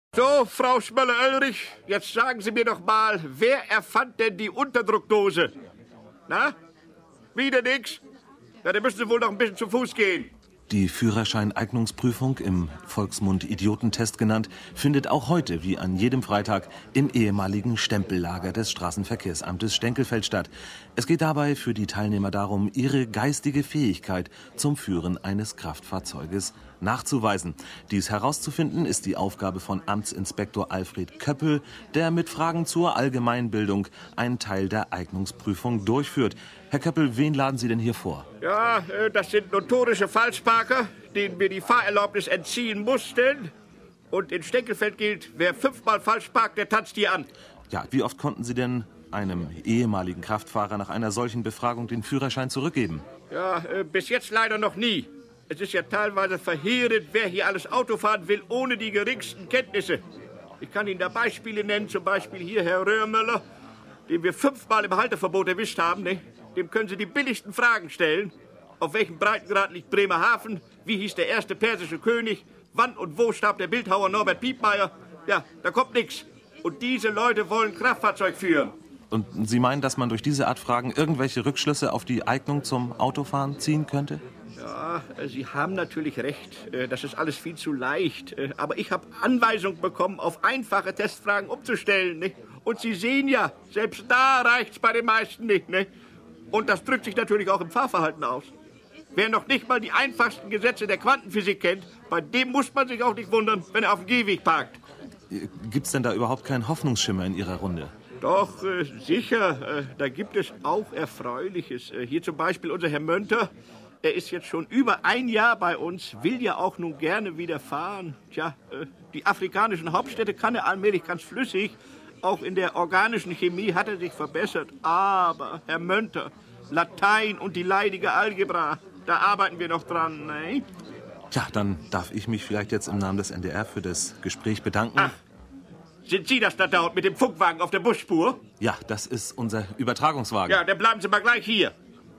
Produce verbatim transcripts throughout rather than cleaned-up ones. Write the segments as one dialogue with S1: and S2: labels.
S1: So, Frau Schmöller-Oelrich, jetzt sagen Sie mir doch mal, wer erfand denn die Unterdruckdose? Na? Wieder nix? Ja, dann müssen Sie wohl noch ein bisschen zu Fuß gehen.
S2: Die Führerscheineignungsprüfung, im Volksmund Idiotentest genannt, findet auch heute, wie an jedem Freitag, im ehemaligen Stempellager des Straßenverkehrsamtes Stenkelfeld statt. Es geht dabei für die Teilnehmer darum, ihre geistige Fähigkeit zum Führen eines Kraftfahrzeuges nachzuweisen. Dies herauszufinden ist die Aufgabe von Amtsinspektor Alfred Köppel, der mit Fragen zur Allgemeinbildung einen Teil der Eignungsprüfung durchführt. Herr Köppel, wen laden Sie denn hier vor?
S1: Ja, das sind notorische Falschparker, denen wir die Fahrerlaubnis entziehen mussten. Und in Stenkelfeld gilt, wer fünfmal falsch parkt, der tanzt hier an.
S2: Ja, wie oft konnten Sie denn einem ehemaligen Kraftfahrer nach einer solchen Befragung den Führerschein zurückgeben?
S1: Ja, bis jetzt leider noch nie. Es ist ja teilweise verheerend, wer hier alles Auto fahren will, ohne die geringsten Kenntnisse. Ich kann Ihnen da Beispiele nennen, zum Beispiel hier Herr Röhrmüller, den wir fünfmal im Halteverbot erwischt haben. Ne? Dem können Sie die billigsten Fragen stellen. Auf welchem Breitengrad liegt Bremerhaven? Wie hieß der erste persische König? Wann und wo starb der Bildhauer Norbert Piepmeier? Ja, da kommt nichts. Und diese Leute wollen Kraftfahrzeug führen.
S2: Und Sie meinen, dass man durch diese Art Fragen irgendwelche Rückschlüsse auf die Eignung zum Autofahren ziehen könnte?
S1: Ja, Sie haben natürlich recht. Das ist alles viel zu leicht. Aber ich habe Anweisung bekommen, auf einfache Testfragen umzustellen. Nicht? Und Sie sehen ja, selbst da reicht's bei den meisten nicht. Nicht? Und das drückt sich natürlich auch im Fahrverhalten aus. Wer noch nicht mal die einfachsten Gesetze der Quantenphysik kennt, bei dem muss man sich auch nicht wundern, wenn er auf dem Gehweg parkt.
S2: Gibt's denn da überhaupt keinen Hoffnungsschimmer in Ihrer Runde?
S1: Doch, äh, sicher. Äh, da gibt es auch Erfreuliches. Äh, hier zum Beispiel unser Herr Mönter. Er ist jetzt schon über ein Jahr bei uns, will ja auch nun gerne wieder fahren. Tja, äh, die afrikanischen Hauptstädte kann er allmählich ganz flüssig. Auch in der organischen Chemie hat er sich verbessert. Aber, Herr Mönter, Latein und die leidige Algebra, da arbeiten wir noch dran, ne?
S2: Tja, dann darf ich mich vielleicht jetzt im Namen des N D R für das Gespräch bedanken.
S1: Ach, sind Sie das da dort mit dem Funkwagen auf der Busspur?
S2: Ja, das ist unser Übertragungswagen.
S1: Ja, dann bleiben Sie mal gleich hier.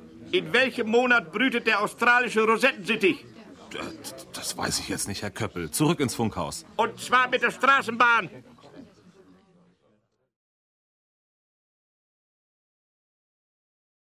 S1: In welchem Monat brütet der australische Rosettensittich?
S2: Das weiß ich jetzt nicht, Herr Köppel. Zurück ins Funkhaus.
S1: Und zwar mit der Straßenbahn.